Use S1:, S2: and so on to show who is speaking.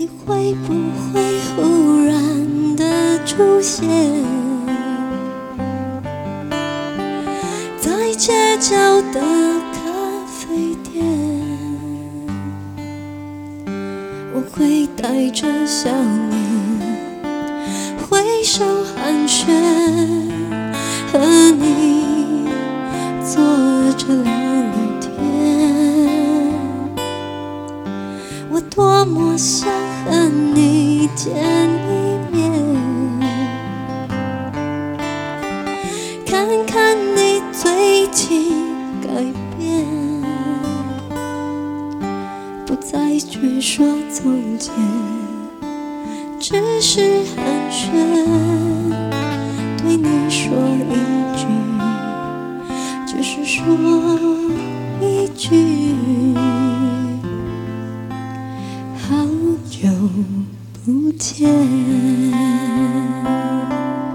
S1: 你会不会忽然的出现在街角的咖啡店？我会带着笑脸挥手寒暄，和你坐着聊天。我多么想和你见一面，看看你最近改变，不再去说从前，只是寒暄，对你说一句，只是说一句，好久不见。